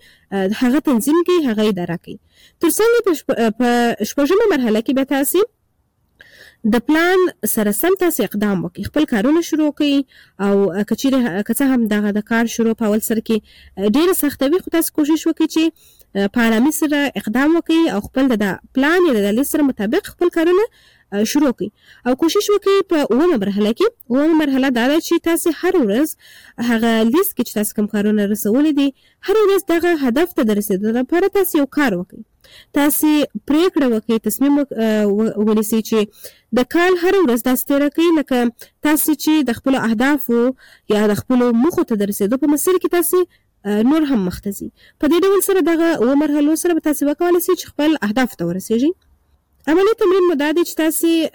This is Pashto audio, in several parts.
هغه تنظیم کوي، هغه اداره کوي. ترڅنګ په شپږمه مرحله کې به تاسو د پلان سره سم تاسو اقدام وکړئ، خپل کارونه شروع کړئ او که څه هم دغه د کار شروع په اول سر کې ډېره سخته وي، خو تاسو کوشش وکړئ چې په آرامۍ سره اقدام وکړئ او خپل د پلان یا د لیست سره مطابق خپل کارونه شروع کړئ او کوشش وکړئ په اومه مرحله کې. اومه مرحله دا ده چې تاسو هر ورځ هغه لیست کې چې تاسو کوم کارونه رسولي دي، هر ورځ دغه هدف ته د رسیدو لپاره تاسو یو کار وکړئ. تاسو پریکړه وکړئ، تصمیم ونیسئ چې د کال هر ورځ داسې تیره کړئ لکه تاسو چې د خپلو اهدافو یا د خپلو موخو ته د رسیدو په مسیر کې تاسو نور هم مخته ځئ. په دې ډول سره دغه اوه مرحلو سره به تاسو وکولی شئ چې خپل اهدافو ته ورسیږئ. عملي تمرین مو دا دی چې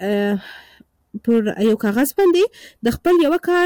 تاسو پر یو کاغذ باندې د خپل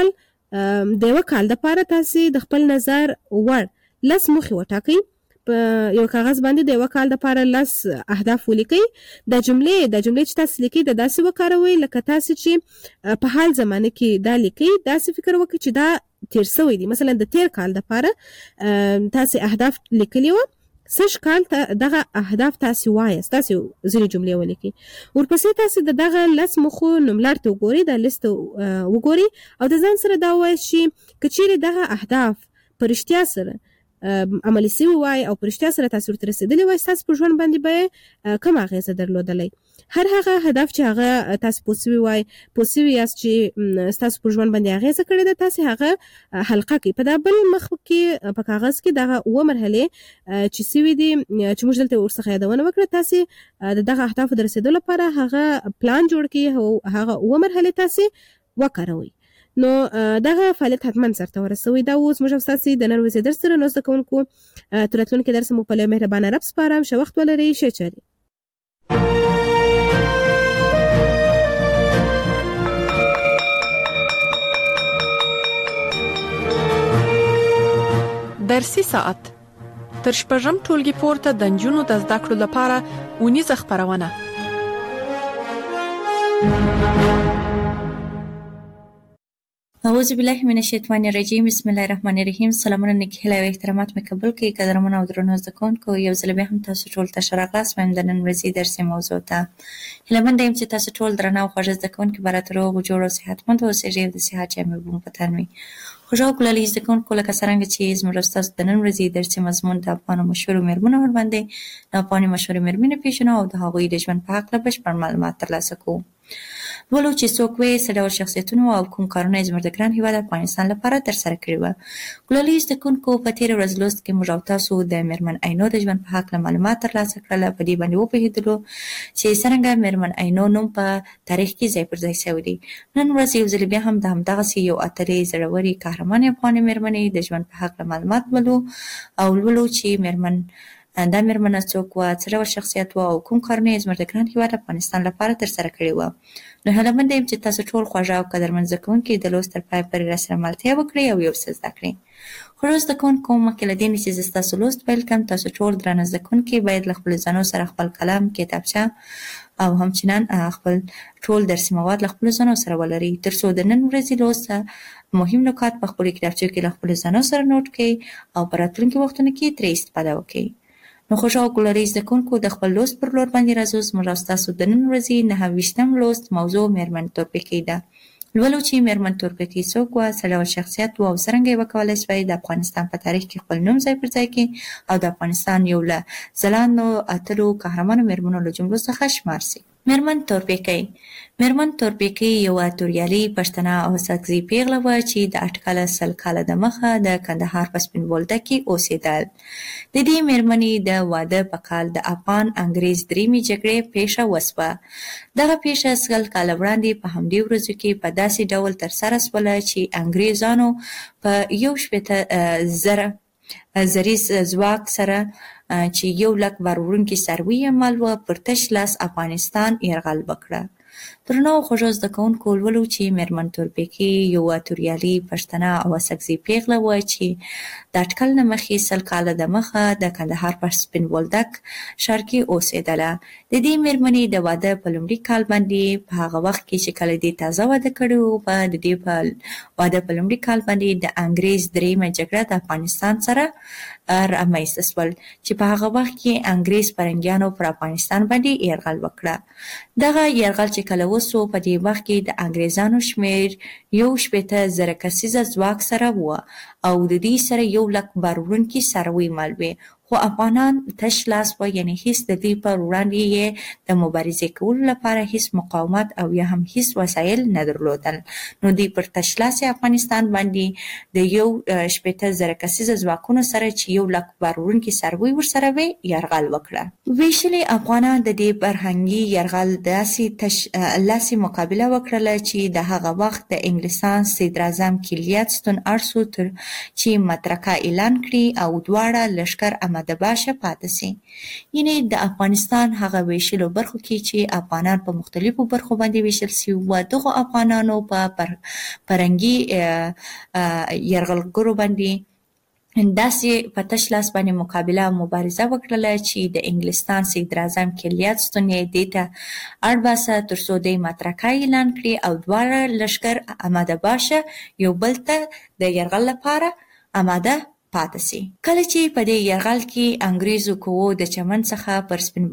یوه کال دپاره تاسو د خپل نظر وړ 10 موخې وټاکئ. په یو کاغذ باندې د یوه کال دپاره 10 اهداف ولیکئ. د جملې چې تاسو لیکئ د داسې وکاروئ لکه تاسو چې په حال زمانه کې دا لیکئ. داسې فکر وکړئ چې دا تیر سوی دی. مثلا د تیر کال دپاره تاسو اهداف لیکلي وه، سږ کال دغه اهداف تاسو وایاست، تاسو ځینې جملې ولیکئ. ورپسې تاسو د دغه 10 موخو نوملړ ته وګورئ، دا لیست وګورئ او د ځان سره دا ووایاست چې که چیرې دغه اهداف په رښتیا سره عملي سوي وای او په رښتیا سره تاسو ورته رسېدلي وای، ستاسو په ژوند باندې به کوم اغېزه درلودلی. هر هغه هدف چې هغه تاسو پوه سوي وای، پوه سوي یاست چې ستاسو په ژوند باندې اغېزه کړې ده، تاسو هغه حلقه کړئ. په دا بل مخ کې په کاغذ کې دغه اوه مرحلې چې سوي دي چې موږ دلته ورڅخه یادونه وکړه، تاسو د دغه اهدافو د رسېدو لپاره هغه پلان جوړ کړئ او هغه اوه مرحلې تاسو وکاروئ. نو دغه فعالیت حتما سرته ورسوئ. دا اوس موږ ستاسو د نن ورځې درس سره نو زده کوونکو تر راتلونکي درس مو په له مهربانه رب سپارم. ښه وخت ولرئ، ښه چارې. درسي ساعت تر شپږم ټولګي پورته د نجونو د زده کړو لپاره اونیزه خپرونه. اعوذ بالله من الشیطان الرجیم، بسم الله الرحمن الرحیم. سلامونه، نیکی هیله او احترامات مې قبول کړئ. قدرمن او درنو زده کوونکو، یو ځل بیا هم تاسو ټول ته ښه راغلاست. وایم د نن ورځې درسي موضوع ته هیلهمنده یم چې تاسو ټول درانه او خوږه زده کوونکي به راته روغ جوړ او صحتمند اوسېږئ او د صحت جامې به مو په تن وي. خوږه او ګلالي زده کوونکو، لکه څرنګه چې زموږ ستاسو د نن ورځې درسي مضمون د افغانو مشهورو مېرمنو وړاندې د افغاني مشهورې مېرمنې پېژنو او د هغوی د ژوند په هکله بشپړ معلومات ترلاسه کوو. لولو چې څوک وي، څه ډول شخصیتونه او کوم کارونه یې زموږ د ګران هېواد افغانستان لپاره ترسره کړي وه. ګلالي زده کوونکو، په تېره ورځ لوست کې موږ او تاسو د مېرمن عینو د ژوند په هکله معلومات ترلاسه کړل. په دې باندې وپوهېدلو چې څرنګه مېرمن عینو نوم په تاریخ کې ځای پر ځای شوی دی. نن ورځ یو ځل بیا هم د همدغسې یو اتلې، زړورې، قهرمانې افغانې مېرمنې د ژوند په هکله معلومات لولو او لولو چې دا مېرمنه څوک وه، څه ډول شخصیت وه او کوم کارونه یې زموږ د ګران هېواد افغانستان لپاره ترسره کړي وه. نو هیلهمنده یم چې تاسو ټول خوږه او قدرمن زده کوونکي د لوست تر پایه پورې راسره ملتیا وکړئ او یو څه زده کړئ. خوږو زده کوونکو، مخکې له دې نه چې زه ستاسو لوست پیل کړم، تاسو ټول درانه زده کوونکي باید له خپلو ځانو سره خپل قلم، کتابچه او همچنان خپل ټول درسي مواد له خپلو ځانو سره ولرئ، تر څو د نن ورځې لوست مهم نکات په خپلو کتابچو کې له خپلو ځانو سره نوټ کړئ او په راتلونکي وختونو کې ترې استفاده وکړئ. نو خوږو او ګلالي زده کوونکو، د خپل لوست پر لور باندې راځو. زموږ او ستاسو د نن ورځې 9 لوست موضوع مېرمن تورپیکۍ ده. لولو چې مېرمن تورپیکۍ څوک وه، څه ډول شخصیت وه او څرنګه یې وکولی شوی د افغانستان په تاریخ کې خپل نوم ځای پر ځای کړي او د افغانستان یو له ځلانو، اتلو، قهرمانو مېرمنو له جملو څخه شمار سي. مېرمن تورپیکۍ یوه توریالي پښتنه او ساکزۍ پیغله وه چې د اټکله 100 کاله دمخه د کندهار په سپین بولدک کې اوسېدل. د دې مېرمنې د واده په کال د افغان انګریز درېیمې جګړې پیښه وسوه. دغه پیښه 100 کاله وړاندې په همدې ورځو کې په داسې ډول ترسره سوله چې انګریزانو په 1,000 زریز ځواک سره چې 100,000 بار وړونکي څاروي یې مال وه، پر تش لاس افغانستان یرغل وکړه. درنو خوږو زده کوونکو ولولو چې میرمن تورپیکي یوه توریالي پښتنه او اسکزي پیغله وه چې د اټکل نه مخکې 100 کاله دمخه د کندهار په سپین بولدک ښار کې اوسېدله. د دې میرمنې د واده په لومړي کال باندې په هغه وخت کې چې کله دې تازه واده کړی و، د دې په واده په لومړي کال باندې د انګریز دریمه جګړه د افغانستان سره رامنځته شول چې په هغه وخت کې انګریز پرنګیانو پر افغانستان باندې یرغل وکړه. دغه یرغل چې کله وسو، په دې وخت کې د انګریزانو شمېر 1.8 کسیزه ځواک سره و او د دې سره 1 لک بار وړونکي څاروي مل وې، خو افغانان تش لاس وه، یعنې هیڅ د دې پر وړاندې یې د مبارزې کولو لپاره هیڅ مقاومت او یا هم هیڅ وسایل نه درلودل. نو دوی پر تش لاس افغانستان باندې د 1.8 کسیزه ځواکونو سره چې 1 لک بار وړونکي څاروي ورسره وې یرغل وکړه. ویشلي افغانان د دې فرهنګي یرغل داسې مقابله وکړله چې د هغه وخت د انګلستان صدراعظم کلیت ستون ارسو تر چې مترکه اعلان کړي او دواړه لښکر احمد باشه پاتې سي. یعنې د افغانستان هغه ویشلو برخو کې چې افغانان په مختلفو برخو باندې ویشل سوي وو، دغو افغانانو په فرهنګي یرغلګرو باندې داسې په تش لاس باندې مقابله او مبارزه وکړله چې د انګلستان صدراعظم کلیت ستون یې دې ته اړ باسه تر څو دوی مترکه اعلان کړي او دواړه لښکر احمد باشه یو بل ته د یرغل لپاره آماده پاتې سي. کله چې په دې یرغل کې انګریزو قوو د چمن څخه پر سپین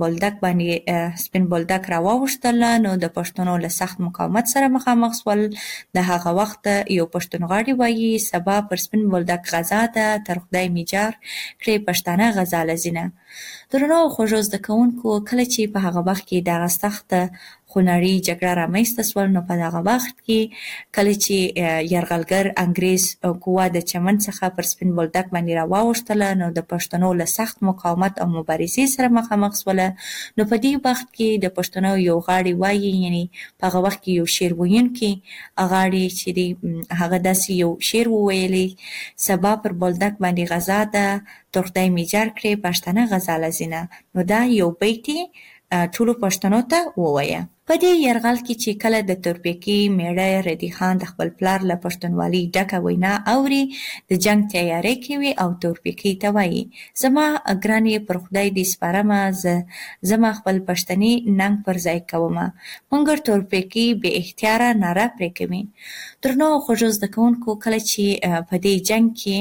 بولدک راواوښتله، نو د پښتنو له سخت مقاومت سره مخامخ شول. د هغه وخت یو پښتونغاړی وایي سبا پر سپین بولدک غزا ده، تر خدای میجار کړې پښتانه غزا لزینه. درنو خوږو زده کوونکو، کله چې په هغه وخت کې دغه سخته خونړۍ جګړه رامنځته شول، نو په دغه وخت کې کله چې یرغلګر انګریز قوه د چمن څخه پر سپین بولدک باندې راواوښتله، نو د پښتنو له سخت مقاومت او مبارزې سره مخامخ شوله. نو په دې وخت کې د پښتنو یو غاړی وایي، یعنې په هغه وخت کې یو شعر ویونکی غاړی چې دی هغه داسې یو شعر وویلی: سبا پر بولدک باندې غزا ده، تر خدای میجار کړې پښتانه غزا لزینه. نو دا یو بیت ټولو پښتنو ته ووایه. په دې یرغل کې چې کله د تورپیکي میړه ردی خان د خپل پلار له پښتونولۍ ډکه وینا اوري، د جنګ تیاری کوي او تورپیکي ته وایي: زما ګرانې پر خدای دې سپارمه، زما خپل پښتني ننګ پر ځای کومه. مګر تورپیکي بې اختیاره ناره پرې کوي. درنو خوږو زده کوونکو، کله چې په دې جنګ کې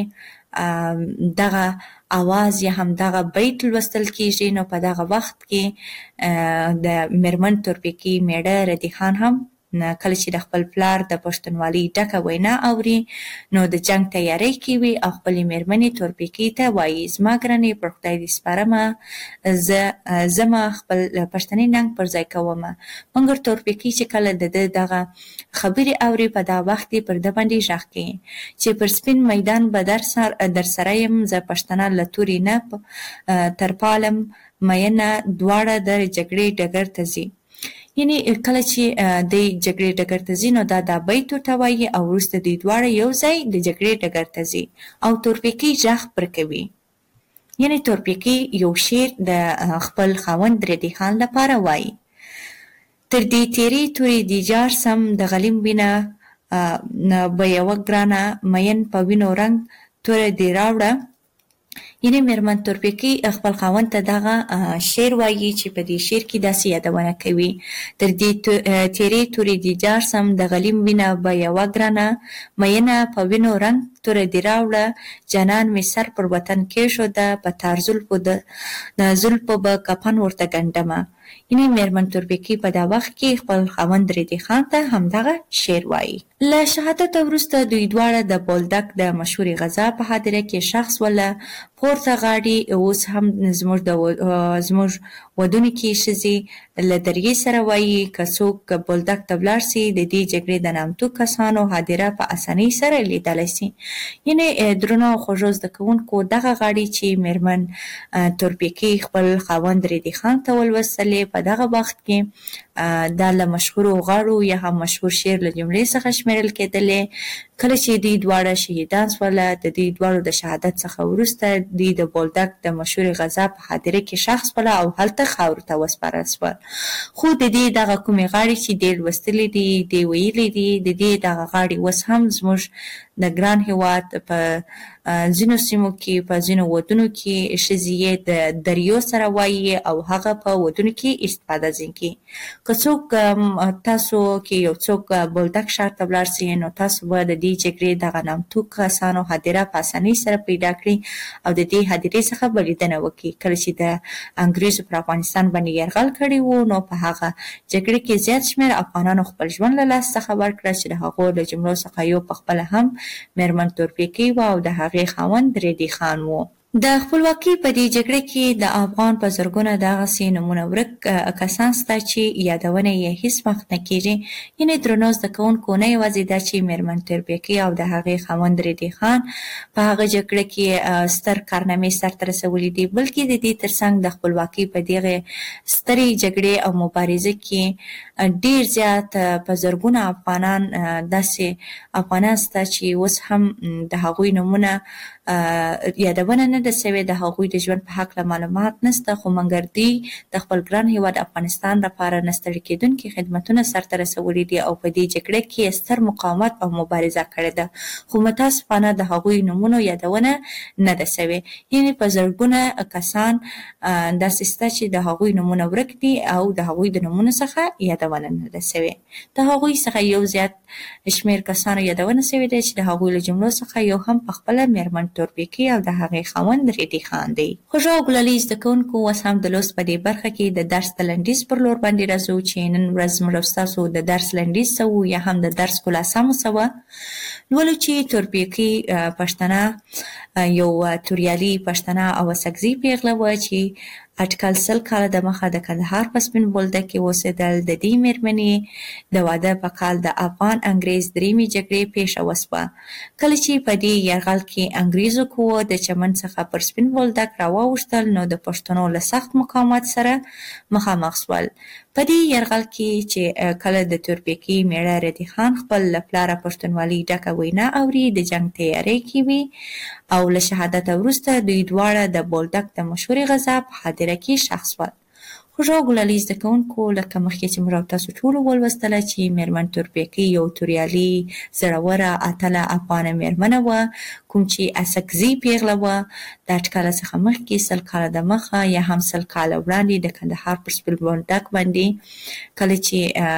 دغه اواز یا هم دغه بیت لوستل کیږي، نو په دغه وخت کې د میرمن تورپیکي میړه ردی خان هم کله چې د خپل پلار د پښتونولۍ ډکه وینا اوري، نو د جنګ تیاری کوي او خپلې میرمنې تورپیکي ته وایي: زما ګرانې پر خدای دې سپارمه، زما خپل پښتني ننګ پر ځای کومه. مګر تورپیکي چې کله د دغه خبرې اوري، په دا وخت کې پر ده باندې غږ کوي چې پر سپین میدان به در سره یم، زه پښتنه له تورې نه تر پالم مینه، دواړه د جګړې ډګر ته ځي. یعنې کله چې د جګړې ډګر ته ځي، نو دا بیت ورته وایي او وروسته دوی دواړه یو ځای د جګړې ډګر ته ځي او تورپیکي غږ پر کوي. یعنې تورپیکي یو شعر د خپل خاوند ردی خان لپاره وایي: تر دې تیرې تورې دې جار سم، د غلیم وینه به یوه ګرانه، مین په وینو رنګ توره دې راوړه. یعنې میرمن تورپیکي خپل خاوند ته دغه شعر وایي چې په دې شعر کې داسې یادونه کوي: تر دې تیرې تورې دې جار سم، د غلیم وینه به یوه ګرانه، مینه په وینو رنګ توره دې راوړه. جانان مې سر پر وطن کېښوده، په تار زلفو به کفن ورته ګنډمه. یعنې میرمن تورپیکي په دا وخت کې خپل خاوند ردی خان ته همدغه شعر وایي. له شهادت وروسته دوی دواړه د بولدک د مشهورې غزا په حادثه کې شخص وله. پورته غاړي اوس هم زموږ ودونکې ښځې له دریې سره وایي: که څوک بولدک ته ولاړ سي، د دې جګړې د نامتو کسانو حاضره په اسانۍ سره لیدلی سي. یعنې درنو خوږو زده کوونکو، دغه غاړي چې میرمن تورپیکي خپل خاوند ردی خان ته ولوستلې، په دغه وخت کې دا له مشهورو غاړو یا هم مشهور شعر له جملې څخه شمیرل کېدلې. کله چې دوی دواړه شهیدان شوله، د دوی دواړو د شهادت څخه وروسته دوی د بولدک د مشهورې غزا په حادثه کې شخص وله او هلته خاورو ته وسپارل شول. خو د دې دغه کومې غاړې چې ډېر لوستلي دي، دې ویلي دي، د دې دغه غاړې اوس هم زموږ د ګران هېواد په ځینو سیمو کې، په ځینو ودونو کې ښځې یې د دریو سره وایي او هغه په ودونو کې استفاده ځینې کوي. که څوک تاسو کې یو څوک بولدک ښار ته ولاړ سئ، نو تاسو به د دې جګړې دغه نامتو کسانو هدیره په اسانۍ سره پیدا کړئ او د دې هدیرې څخه به لیدنه وکړئ. کله چې د انګریزو پر افغانستان باندې یرغل کړی و، نو په هغه جګړې کې زیات شمېر افغانانو خپل ژوند له لاسه څخه ورکړه، چې د هغو له جملو څخه یو پخپله هم میرمن تورپیکۍ وه او د هغې خاوند ریډي خان و. د خپلواکۍ په دې جګړه کې د افغان په زرګونه دغسې نومونه ورک کسان شته چې یادونه یې هېڅ وخت نه کېږي. یعنې درنو زده کوونکو، نه یوازې دا چې میرمن تورپیکۍ او د هغې خاوند ریډي خان په هغه جګړه کې ستر کارنامې سرته رسولي دي، بلکې د دې ترڅنګ د خپلواکۍ په دغې سترې جګړې او مبارزه کې ډېر زیات په زرګونه افغانان داسې افغانان شته چې اوس هم د هغوی نومونه یادونه نه ده سوې، د هغوی د ژوند په هکله معلومات نشته، خو مګر دوی د خپل ګران هېواد افغانستان لپاره نه ستړي کېدونکي خدمتونه سرته رسولي دي او په دې جګړه کې ستر مقاومت او مبارزه کړې ده، خو متاسفانه د هغوی نومونو یادونه نه ده سوې. یعنې په زرګونه کسان داسې شته چې د هغوی نومونه ورک دي او د هغوی د نومونو څخه یادونه نه ده سوې. د هغوی څخه یو زیات شمېر کسانو یادونه سوې ده چې د هغوی له جملو څخه یو هم پخپله میرمن تورپیکۍ او د هغې خاوند ریډي خان دی. خوږو او ګلالي زده کوونکو، اوس هم د لوست په دې برخه کې د درس د لنډیز پر لور باندې راځو چې نن ورځ موږ او ستاسو د درس لنډیز څه و یا هم د درس خلاصه مو څه وه. لولو چې تورپیکۍ پښتنه یو توریالي پښتنه او اسکزي پیغله وه چې اټکل 100 کاله د مخه د کندهار په سپین بولدک کې اوسېدل. د دې مېرمنې د واده په کال د افغان انګریز درېیمې جګړې پیښه وسوه. کله چې په دې یرغل کې انګریزو قوو د چمن څخه پر سپین بولدک راواوښتل، نو د پښتنو له سخت مقاومت سره مخامخ شول. په دې یرغل کې چې کله د تورپیکۍ میړه ریډي خان خپل له پلاره پښتونولي ډکه وینا اوري، د جنګ تیاری کوي او له شهادت وروسته دوی دواړه د بولدک د مشهورې غزا په هدیره کې ښخ شول. خوږو او ګلالي زده کوونکو، لکه مخکې چې موږ او تاسو ټولو ولوستله چې میرمن تورپیکۍ یو توریالي زړوره اتله افغانه میرمنه وه، کوم چې اسکزي پیغله وه. د اټکله څخه مخکې 100 کاله د مخه یا هم 100 کاله وړاندې د کندهار پر سپین بولدک باندې کله چې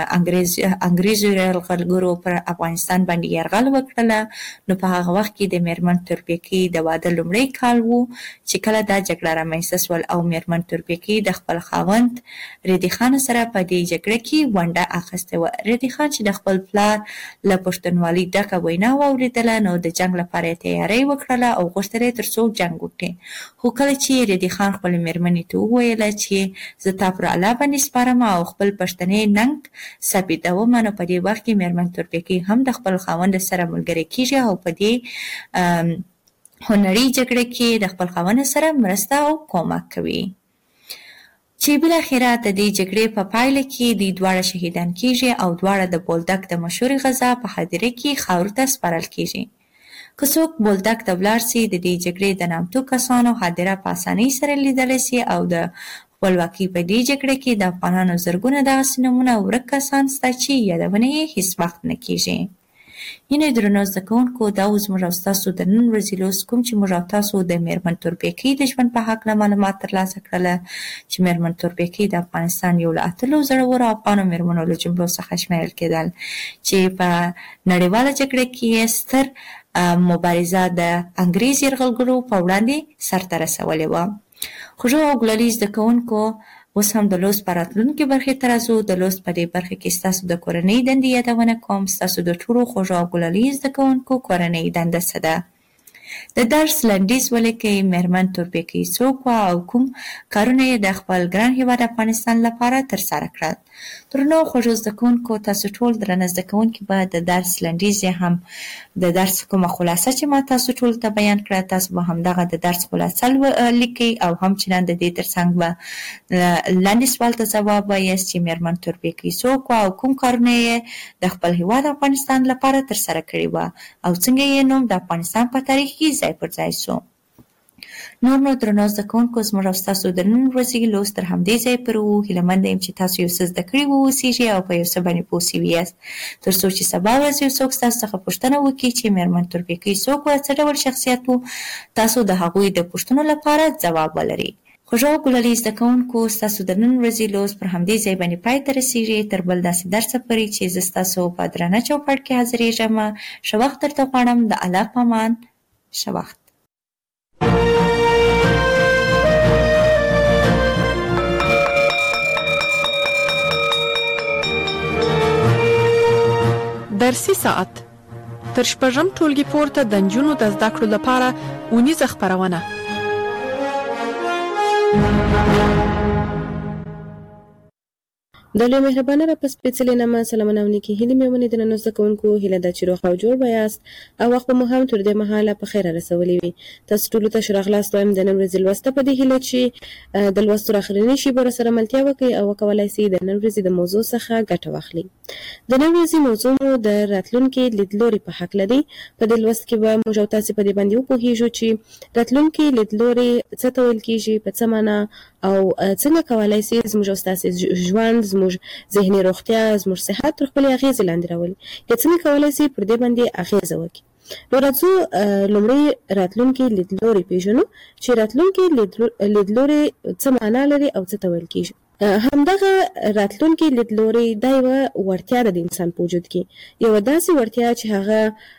انګریزو یرغلګرو پر افغانستان باندې یرغل وکړله، نو په هغه وخت کې د میرمن تورپیکۍ د واده لومړی کال و چې کله دا جګړه رامنځته شول او میرمن تورپیکۍ د خپل خاوند ریډي خان سره په دې جګړه کې ونډه اخیستې وه. ریډي خان چې د خپل پلار له پښتونولي ډکه وینا واورېدله، نو د جنګ لپاره یې تیاری وکړله او غوښتل یې تر څو جنګ وکړي. خو کله چې ریډي خان خپلې مېرمنې ته وویله چې زه تا پر الله باندې سپارم او خپل پښتني ننګ ثابتوم، نو په دې وخت کې میرمن تورپیکۍ هم د خپل خاوند سره ملګرې کېږي او په دې هنري جګړه کې د خپل خاوند سره مرسته او کومک کوي، چې بالاخره د دې جګړې په پایله کې دوی دواړه شهیدان کېږي او دواړه د بولدک د مشهورې غزا په هدیره کې خاورو ته سپارل کېږي. که څوک بولدک ته ولاړ سي، د دې جګړې د نامتو کسانو هدیره په اسانۍ سره لیدلی سي او د خپلواکۍ په دې جګړه کې د افغانانو زرګونه دغسې نومونه ورک کسان شته چې یادونه یې هېڅ وخت نه کېږي. یعنې درنو زده کوونکو، دا اوس موږ او ستاسو د نن ورځې لوست کوم چې موږ او تاسو د میرمن تورپیکۍ د ژوند په هکله معلومات ترلاسه کړله، چې میرمن تورپیکۍ د افغانستان یو له اتلو زړورو افغانو میرمنو له جملو څخه شمیرل کېدل، چې په نړیواله جګړه کې یې ستر مبارزه د انګریز یرغلګرو په وړاندې سرته رسولې وه. خوږو او ګلالي زده کوونکو، اوس هم د لوست په راتلونکې برخې ته راځو. د لوست په دې برخه کې ستاسو د کورنۍ دندې یادونه کوم. ستاسو د ټولو خوږو او ګلالي زده کوونکو کورنۍ دنده څه ده؟ د درس لنډیز ولیکئ. میرمن تورپیکۍ څوک وه او کوم کارونه یې د خپل ګران هېواد افغانستان لپاره ترسره کړل؟ درنو خوږو زده کوونکو، تاسو ټول درنه زده کوونکي به د درس لنډیز یا هم د درس کومه خلاصه چې ما تاسو ټول ته بیان کړه، تاسو به همدغه د درس خلاصه لیکئ او همچنان د دې ترڅنګ به لاندې سوال ته ځواب وایاست چې میرمن تورپیکۍ څوک وه او کوم کارونه یې د خپل هېواد افغانستان لپاره ترسره کړي وه او څنګه یې نوم د افغانستان په تاریخ کې ځای پر ځای شو. نو درنو زده کوونکو زموږ او ستاسو د نن ورځې لوست تر همدې ځایه پورې و. هیله منده یم چې تاسو یو څه زده کړي واوسیږئ او په یو څه باندې پوه سوي یاست. تر څو چې سبا ورځ یو څوک ستاسو څخه پوښتنه وکړي چې میرمن تورپیکۍ څوک وه، څه ډول شخصیت و، تاسو د هغوی د پوښتنو لپاره ځواب ولرئ. خوږو ګلالي زده کوونکو، ستاسو د نن ورځې لوست پر همدې ځای باندې پای ته رسیږي. تر بل داسې درسه پورې چې زه ستاسو په درانه چوپړ کې حاضرېږم، ښه وخت درته غواړم. د الله په امان، ښه وخت. درسي ساعت تر شپږم ټولګي پورته د نجونو د زده کړو لپاره اونیزه خپرونه. د لوی مهربانه را په سپېڅلې نامه سلامونه او نیکې هیلې مې ومنې. درنو زده کوونکو، هیله ده چې روغ او جوړ به یاست او وخت به مو هم تر دې مهاله په خیره رسولی وي. تاسو ټولو ته ښه راغلاست وایم د نن ورځې لوسته په دې هیله چې د لوستو راخرنۍ شیبو راسره ملتیا وکړئ او وکولای سئ د نن ورځې د موضوع څخه ګټه واخلئ. د نن ورځې موضوع مو د راتلونکي لیدلوري په حکله دی. په دې لوست کې به موږ او تاسې په دې باندې وپوهیږو چې راتلونکي لیدلوري څه ته ویل کېږي، په څه معنا، او څنګه کولای سي زموږ او ستاسې ژوند، زموږ ذهني روغتیا، زموږ صحت تر خپلې اغېزې لاندې راولي، یا څنګه کولای سي پر دې باندې اغېزه وکړي. نو راځو لومړی راتلونکي لیدلوري پېژنو چې راتلونکي لیدلوري څه معنا لري او څه ته ویل کېږي. همدغه راتلونکي لیدلوري دا یوه وړتیا ده د انسان په وجود کې، یوه داسې وړتیا چې هغه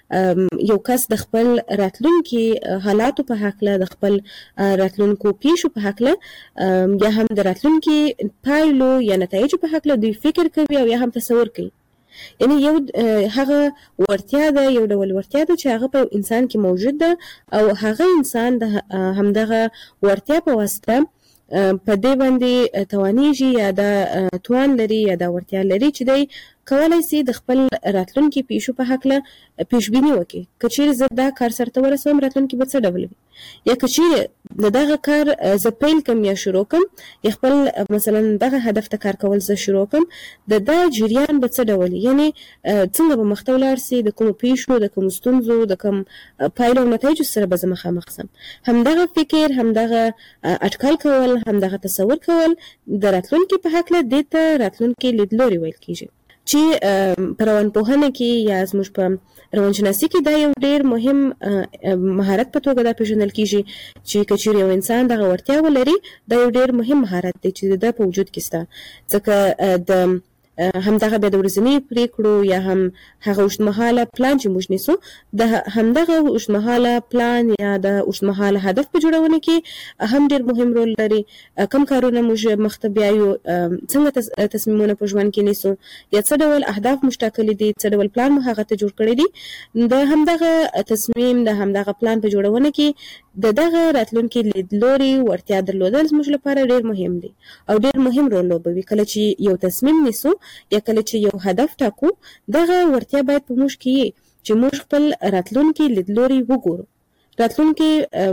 یو کس د خپل راتلونکي حالاتو په هکله، د خپل راتلونکو پیښو په هکله، یا هم د راتلونکي پایلو یا نتایجو په هکله دوی فکر کوي او یا هم تصور کوي. یعنی یو هغه وړتیا ده، یو ډول وړتیا ده چې هغه په انسان کې موجود ده او هغه انسان د همدغه وړتیا په واسطه په دې باندې توانیږي یا دا توان لري یا دا وړتیا لري چې دی کولای سي د خپل راتلونکي پیښو په هکله پیشبیني وکړي. که چیرې زه دا کار سرته ورسوم راتلونکي به څه ډول وي، یا که چیرې د دغه کار زه پیل کم یا شروع کم، یا خپل مثلا دغه هدف ته کار کول زه شروع کم، د دا جریان به څه ډول وي، یعنې څنګه به مخته ولاړ سي، د کومو پیښو، د کومو ستونزو، د کوم پایلو او نتایجو سره به زه مخامخ سم. همدغه فکر، همدغه اټکل کول، همدغه تصور کول د راتلونکي په هکله دې ته راتلونکي لیدلوري ویل کېږي، چې په روانپوهنه کې یا زموږ په روانشناسي کې دا یو ډېر مهم مهارت په توګه دا پېژندل کېږي چې که چیرې یو انسان دغه وړتیا ولري، دا یو ډېر مهم مهارت دی چې د ده په وجود کې شته. ځکه د همدغه بیا د ورځني پریکړو یا هم هغه اوږدمهاله پلان چې موږ نیسو، د همدغه اوږدمهاله پلان یا د اوږدمهاله هدف په جوړونه کې هم ډېر مهم رول لري. کوم کارونه موږ مخته بیایو، څنګه تصمیمونه په ژوند کې نیسو، یا څه ډول اهداف موږ ټاکلي دي، څه ډول پلان مو هغه ته جوړ کړی دی. د همدغه تصمیم، د همدغه پلان په جوړونه کې د دغه راتلونکي لیدلوري وړتیا درلودل زموږ لپاره ډېر مهم دی او ډېر مهم رول لوبوي. کله چې یو تصمیم نیسو یا کله چې یو هدف ټاکو، دغه وړتیا باید په موږ کې وي چې موږ خپل راتلونکي لیدلوري وګورو، راتلونکي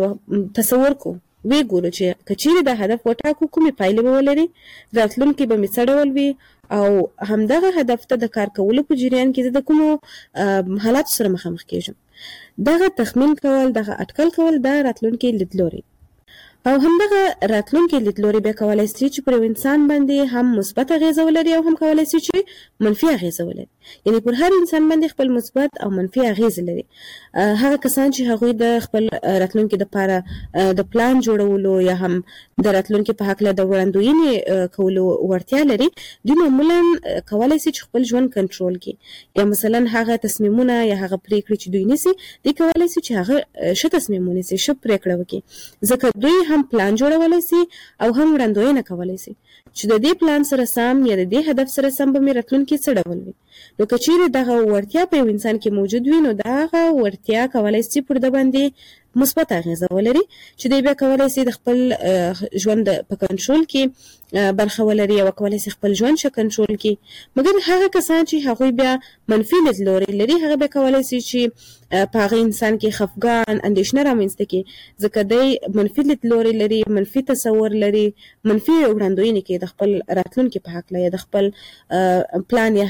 تصور کو، وی ګورو چې که چیرې دا هدف وټاکو کومې پایلې به ولري، راتلونکي به مې څه ډول وي، او همدغه هدف ته د کار کولو په جریان کې زه د کومو حالاتو سره مخامخ کېږم. دغه تخمین کول، دغه اټکل کول دا راتلونکي لیدلوري. او همدغه راتلونکي لیدلوري بیا کولای سي چې پر انسان باندې هم مثبت اغیزه ولري او هم کولای سي چې منفي اغیزه ولري. یعنی پر هر انسان باندې خپل مثبت او منفي اغیزه لري. هغه کسان چې هغوی د خپل راتلونکي لپاره د پلان جوړولو یا هم د راتلونکي په هکله د وړاندوینې کولو وړتیا لري، دوی معمولا کولای سي چې خپل ژوند کنټرول کړي، یا مثلا هغه تصمیمونه یا هغه پریکړې چې دوی نیسي، دوی کولای سي چې هغه ښه تصمیم ونیسي، ښه پریکړه وکړي، ځکه دوی هم پلان جوړولای سي او هم وړاندوینه کولای سي چې د دې پلان سره سم یا د دې هدف سره سم به مې راتلونکي څه ډول وي. نو که چیرې دغه وړتیا په یو انسان کې موجود وي، نو دغه وړتیا کولای سي پر ده باندې مثبت اغیزه ولري چې دی بیا کولای سي د خپل ژوند په کنټرول کې برخه ولري او کولای سي خپل ژوند ښه کنټرول کړي. مګر هغه کسان چې هغوی بیا منفي لیدلوري لري، هغه بیا کولای سي چې په هغه انسان کې خفګان، اندېښنه رامنځته کړي، ځکه دی منفي لیدلوري لري، منفي تصور لري، منفي وړاندوینې کوي د خپل راتلونکي په هکله یا د خپل پلان یا هدف په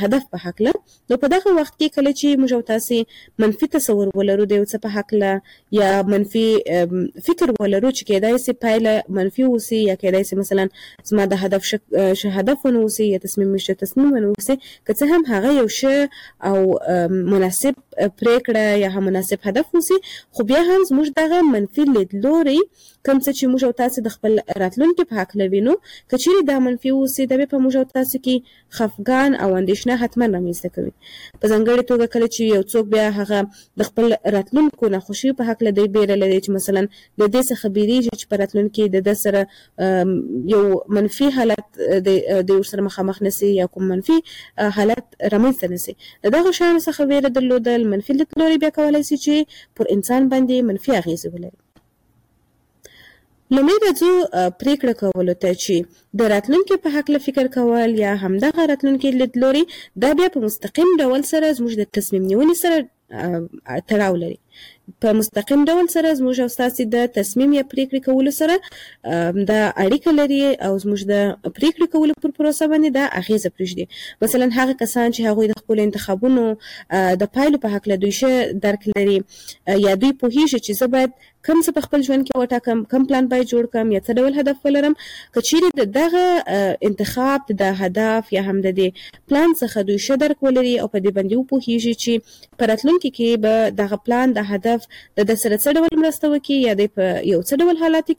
حق له. نو په دغه وخت کې کله چې موږ او تاسو منفي تصور ولرو د یو څه په حق له یا منفي فکر ولرو چې کېدای شي پایله منفي وسی یا کېدای شي مثلا زما د هدف ونه وسی یا تصمیم ونه وسی که څه هم هغه یو ښه او مناسب پریکړه یا هم مناسب هدف وسی خو بیا هم زموږ دغه منفي لیدلوري کوم څه چې موږ او تاسو د خپل راتلونکي په حق لوینو کچېرې دا منفي وسی د په موږ او تاسو کې خفګان او اندېښنه حتما رامنځته کوي. په ځانګړې توګه کله چې یو څوک بیا هغه د خپل راتلونکو ناخوشي په حق لدی بیره لري چې مثلا د دې څخه بیریږي چې په راتلونکي د سره یو منفي حالت د ورسره مخامخ نسی یا کوم منفي حالت رامنځته نسی. دغه شیانو څخه ویره درلودل منفي لیدلوري بیا کولی شي چې پر انسان باندې منفي اغیزې ولري. لومړی راځو پریکړه کولو ته چې د راتلونکي په حق له فکر کول یا همدغه راتلونکي لیدلوري دا بیا په مستقیم ډول سره زموږ د تصمیم نیونې سره تړاو لري. په مستقیم ډول سره زموږ او ستاسو د تصمیم یا پریکړې کولو سره د اړیکه لري او زموږ د پریکړې کولو پر پروسه باندې د اغیزه پرېږدي. مثلا هغه کسان چې هغوی د خپل انتخابونو د پایلو په حق له دوی ښه درک لري یا دوی پوهیږي چې زه باید کوم څه په خپل ژوند کې وټاکم، کوم پلان باید جوړ کړم یا څه ډول هدف ولرم، که چیرې د دغه انتخاب د هدف یا هم د دې پلان څخه دوی ښه درک ولري او په دې باندې وپوهیږي چې په راتلونکي کې به دغه پلان د هدف د سره څه ډول مرسته وکړي یا د په یو څه ډول حالاتو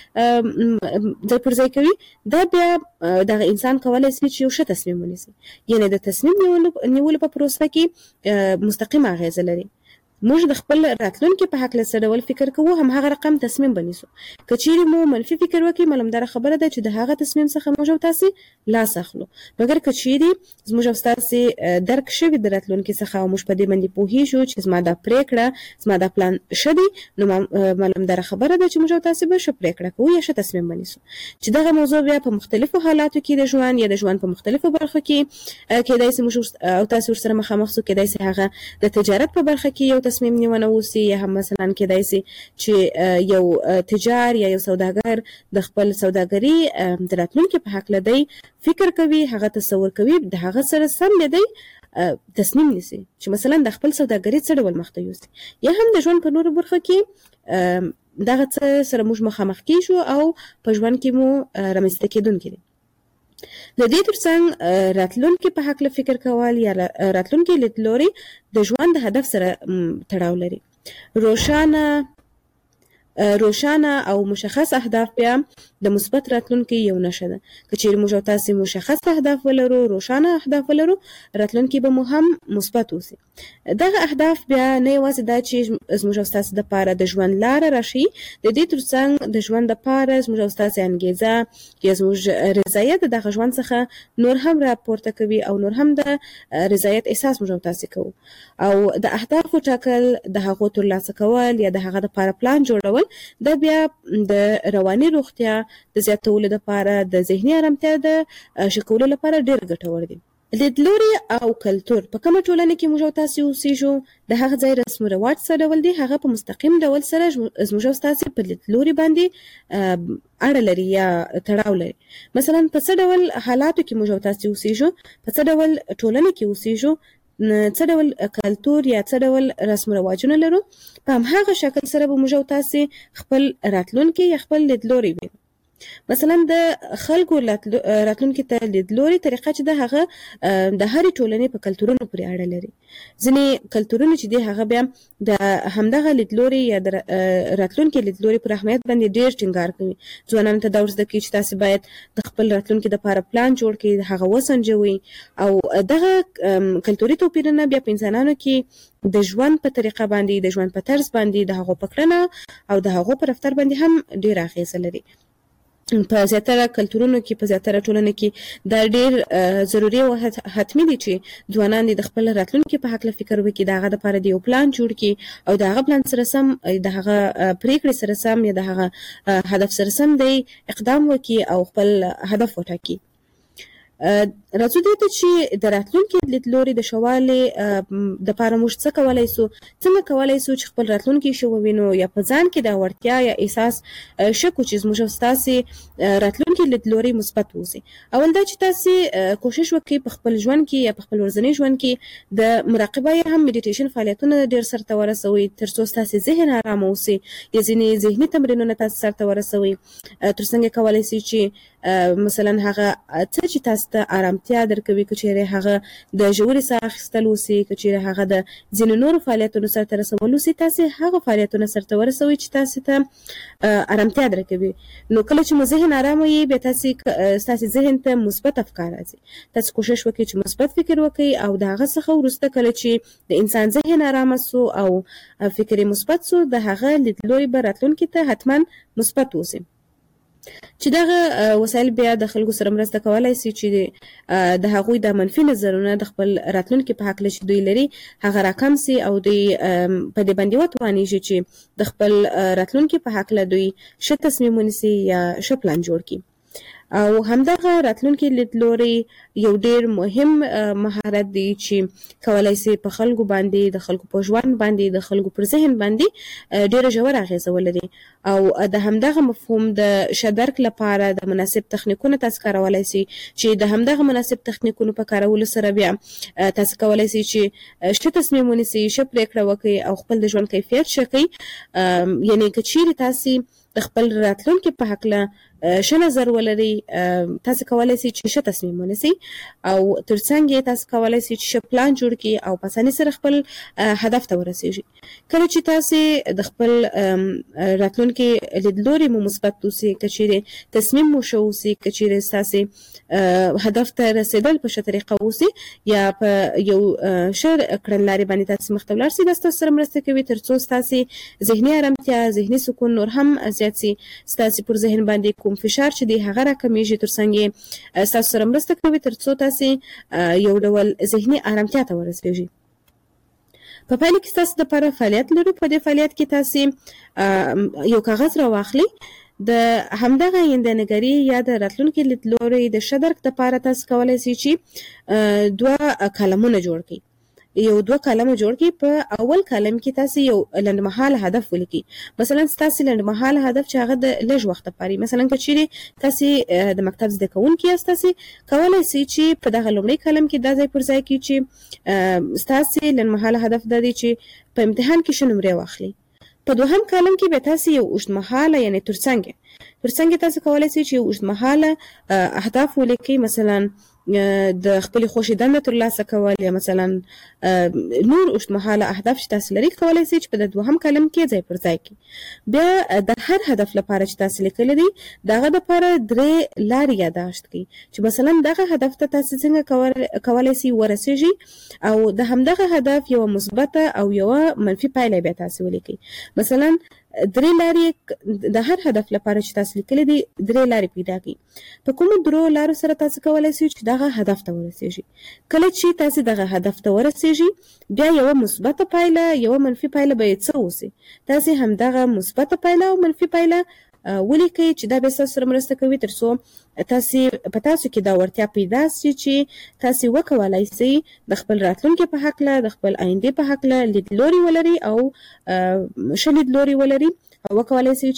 کې ځای پر ځای کوي، دا بیا دغه انسان کولی شي چې یو ښه تصمیم ونیسي. یعنې د تصمیم نیولو په پروسه کې مستقیم اغیزه لري. موږ د خپل راتلونکي په حق له څه ډول فکر کوو هم هغه رقم تصمیم بنیسو. که چیرې مو منفي فکر وکړي معلومداره خبره ده چې د هغه تصمیم څخه موږ او تاسو لاس اخلو. مګر که چیرې زموږ او تاسو درک شوي د راتلونکي څخه او موږ په دې باندې پوهیږو چې زما دا پریکړه زما دا پلان ښه دی، نو معلومداره خبره ده چې موږ او تاسو به ښه پریکړه کوو یا ښه تصمیم بنیسو. چې دغه موضوع بیا په مختلفو حالاتو کې د ژوند یا د ژوند په مختلفو برخو کې کېدای شي موږ او تاسو سره مخامخ شو، کېدای شي هغه د تجارت په برخه کې یو تصمیم نیونه وسی یا هم مثلا کېدای شي چې یو تجار یا یو سوداګر د خپل سوداګري د راتلونکي په حق لدی فکر کوي، هغه تصور کوي، د هغه سره سم لدی تصمیم نیسي چې مثلا د خپل سوداګري څه ډول مخ ته یوسي. یا هم د ژوند په نورو برخو کې دغه څه سره موږ مخامخ کیږو او په ژوند کې مو رامنځته کېدونکي دي. د دې ترڅنګ راتلونکي په حق له فکر کول یا راتلونکي لیدلوري د ژوند د هدف سره تړاو لري. روښانه او مشخص اهداف بیا د مثبت راتلونکي یو نښه ده. که چیرې موږ او تاسو مشخص اهداف ولرو، روښانه اهداف ولرو، راتلونکي به مو هم مثبت اوسي. دغه اهداف بیا نه یوازې دا چې زموږ او تاسو دپاره د ژوند لاره راښیي، د دې ترڅنګ د ژوند دپاره زموږ او تاسو انګیزه یا زموږ رضایت دغه ژوند څخه نور هم راپورته کوي او نور هم د رضایت احساس موږ او تاسو کوو. او د اهدافو ټاکل، د هغو ترلاسه کول یا د هغه دپاره پلان جوړول دا بیا د رواني روغتیا د زیاتولو لپاره، د ذهني ارامتیا د ښه کولو لپاره ډېر ګټور دي. لیدلوري او کلتور په کومه ټولنه کې موږ او تاسو اوسېږو، د هغه ځای رسم و رواج څه ډول دي، هغه په مستقیم ډول سره زموږ او تاسو په لیدلوري باندې اړه لري یا تړاو لري. مثلا په څه ډول حالاتو کې موږ او تاسو اوسېږو، په څه ډول ټولنه کې اوسېږو، څه ډول کلتور یا څه ډول رسم و رواجونه لرو، په هماغه شکل سره به موږ او تاسو خپل راتلونکي یا خپل لیدلوري وینو. مثلا د خلکو راتلونکي ته لیدلوري طریقه چې د هغه د هرې ټولنې په کلتورونو پورې اړه لري. ځینې کلتورونه چې دي هغه بیا د همدغه لیدلوري یا د راتلونکي لیدلوري پر اهمیت باندې ډېر ټینګار کوي. ځوانانو ته دا ور زده کوي چې تاسو باید د خپل راتلونکي دپاره پلان جوړ کړئ، هغه وسنجوئ. او دغه کلتوري توپیرونه بیا په انسانانو کې د ژوند په طریقه باندې، د ژوند په طرز باندې، د هغو په کړنه او د هغو په رفتار باندې هم ډېره اغیزه لري. په زیاتره کلتورونو کې، په زیاتره ټولنه کې دا ډېر ضروري او حتمي دي چې ځوانان د خپل راتلونکي په حق له فکر وکړي، د هغه دپاره د یو پلان جوړ کړي او د هغه پلان سره سم، د هغه پریکړې سره سم یا د هغه هدف سره سم دی اقدام وکړي او خپل هدف وټاکي. راځو دې ته چې د راتلونکي لیدلوري د ښه والي دپاره موږ څه کولی سو، څنګه کولی سو چې خپل راتلونکی ښه ووینو، یا په ځان کې د وړتیا یا احساس ښه کړو چې زموږ او ستاسې راتلونکي لیدلوري مثبت واوسي. اول دا چې تاسې کوشش وکړئ په خپل ژوند کې یا په خپل ورځني ژوند کې د مراقبه یا هم میډیټیشن فعالیتونه ډېر سرته ورسوئ تر څو ستاسې ذهن ارامه اوسي، یا ځینې ذهني تمرینونه تاسې سرته ورسوئ. تر څنګه کولی سئ چې مثلا هغه څه چې تاسو ته آرامتیا درکوي، که چیرې هغه د ژورې ساه اخیستل اوسي، که چیرې هغه د ځینو نورو فعالیتونو سرته رسول اوسي، تاسې هغه فعالیتونه سرته ورسوئ چې تاسو ته آرامتیا درکوي. نو کله چې مو ذهن ارامه وي، بیا ستاسې ذهن ته مثبت افکار راځي. تاسو کوشش وکړئ چې مثبت فکر وکړئ، او د هغه څخه وروسته کله چې د انسان ذهن ارامه سو او فکر یې مثبت سو، د هغه لیدلوري به راتلونکي ته حتما مثبت اوسي. چې دغه وسایل بیا د خلکو سره مرسته کولای شي چې د هغوی د منفي نظرونه د خپل راتلونکي په هکله چې دوی لري هغه راکم سي، او دوی په دې باندې وتوانیږي چې د خپل راتلونکي په هکله دوی ښه تصمیم ونیسي یا ښه پلان جوړ کړي. او همدغه راتلونکي لیدلوري یو ډیر مهم مهارت دی چې کولای شي په خلکو باندې، د خلکو په ژوند باندې، د خلکو پر ذهن باندې ډیره ژوره اغیزه ولري. او د همدغه مفهوم د شدرک لپاره د مناسب تخنیکونو تاسو کارولای شي، چې د همدغه مناسب تخنیکونو په کارولو سره بیا تاسو کولای شي چې ښه تصمیم ونیسئ، ښه پریکړه وکړئ او خپل د ژوند کیفیت ښه کړئ. یعنی که چیرې تاسو د خپل راتلونکي په هکله ښه نظر ولري، تاسو کولای شئ چې ښه تصمیم ونیسئ، او ترڅنګ یې تاسو کولای شئ چې ښه پلان جوړ کړئ او په اسانۍ سره خپل هدف ته ورسیږئ. کله چې تاسو د خپل راتلونکي لیدلوري مو مثبت اوسي، که چیرې تصمیم مو ښه اوسي، که چیرې ستاسې هدف ته رسیدل په ښه طریقه اوسي، یا په یو ښه کړنلارې باندې تاسو مخ ته ولاړ سئ، دا ستاسو سره مرسته کوي تر څو ستاسې ذهني ارامتیا، ذهني سکون نور هم زیات سي. ستاسې پر ذهن باندې کوم فشار چې دی هغه راکمیږي، ترڅنګ یې ستاسو سره مرسته کوي تر څو تاسو یو ډول ذهني ارامتیا ته ورسیږئ. په پایله کې ستاسو دپاره فعالیت لرو. په دې فعالیت کې تاسو یو کاغذ راواخلئ، د همدغه آینده‌نګري یا د راتلونکي لیدلوري د ښه درک دپاره تاسو کولی شئ چې 2 کالمونه جوړ کړئ. یو 2 کالمه جوړ کړئ. په اول کالم کې تاسو یو لنډمهاله هدف ولیکئ. مثلا ستاسو لنډمهاله هدف چې هغه د لږ وخت لپاره، مثلا که چیرې تاسو د مکتب زده کوونکي یاست، تاسو کولی شئ چې په دغه لومړي کالم کې دا ځای پر ځای کړئ چې ستاسو لنډمهاله هدف دا دی چې په امتحان کې ښه نمرې واخلئ. په دوهم کالم کې به تاسو یو اوږدمهاله، یعنی ترڅنګ تاسو کولی شئ چې یو اوږدمهاله اهداف ولیکئ، مثلا د خپل خوښې دنده ترلاسه کول، یا مثلا نور اوږدمهاله اهداف چې تاسو لرئ، کولی شئ چې په دوهم کالم کې ځای پر ځای کړئ. بیا د هر هدف لپاره چې تاسو لیکلی دی، دغه دپاره 3 لارې یاداشت کړئ چې مثلا دغه هدف ته تاسو څنګه کولی شئ ورسیږئ، او د همدغه هدف یوه مثبته او یوه منفي پایله بیا تاسو ولیکئ. مثلا 3 لارې د هر هدف لپاره چې تاسو لیکلی دی، 3 لارې پیدا کړئ. په کومو 3 لارو سره تاسو کولی شئ چې دغه هدف ته ورسیږئ. کله چې تاسو دغه هدف ته ورسیږئ، بیا یوه مثبته پایله، یوه منفي پایله به یې څه اوسي. تاسو همدغه مثبته پایله او منفي پایله ولیکئ چې دا به ستاسو سره مرسته کوي تر څو په تاسو کې دا وړتیا پیدا شي چې تاسو وکولای شئ د خپل راتلونکي په هکله، د خپل آینده په هکله لیدلوري ولري او ښه لیدلوري ولري، او وکولای شئ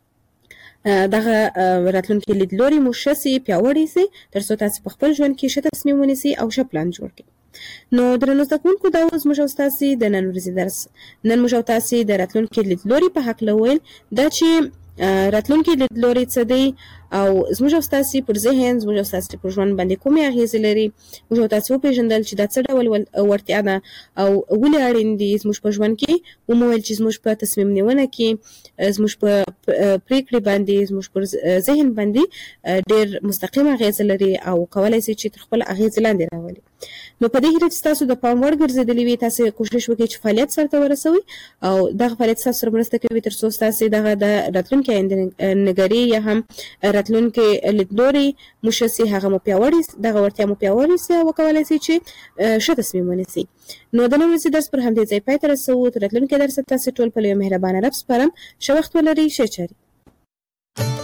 چې دغه راتلونکي لیدلوري مو ښه سي، پیاوړی سي، تر څو تاسو په خپل ژوند کې ښه تصمیم ونیسئ او ښه پلان جوړ کړئ. نو درنو زده کوونکو، دا اوس موږ او ستاسې د نن ورځې درس، نن موږ او تاسې د راتلونکي لیدلوري په هکله ویل، دا چې راتلونکي لیدلوري څه دی، او زموږ او ستاسې پر ذهن، زموږ او ستاسې پر ژوند باندې کومې اغېزې لري. موږ او تاسې وپېژندل چې دا څه ډول وړتیا ده او ولې اړین دي زموږ په ژوند کې. ومویل چې زموږ په تصمیم نیونه کې، زموږ په پریکړې باندې، زموږ پر ذهن باندې ډېر مستقیم اغېزه لري او کولی شي چې تر خپل اغېزې لاندې راولي. نو په دې هیله چې تاسو د پام وړ ګرځېدلي وي، تاسو کوشش وکړئ چې فعالیت سرته ورسوئ، او دغه فعالیت ستاسو سره مرسته کوي تر څو ستاسو دغه د راتلونکي آینده‌نګري یا هم راتلونکي لیدلوري مو ښه سي، هغه مو پیاوړی، دغه وړتیا مو پیاوړې سي، او وکولای سئ چې ښه تصمیم ونیسئ. نو د نن ورځې درس پر همدې ځای پای ته رسوو. تر راتلونکي درس تاسو ټول په یو مهربانه رب سپارم. ښه وخت ولرئ، ښه چارې.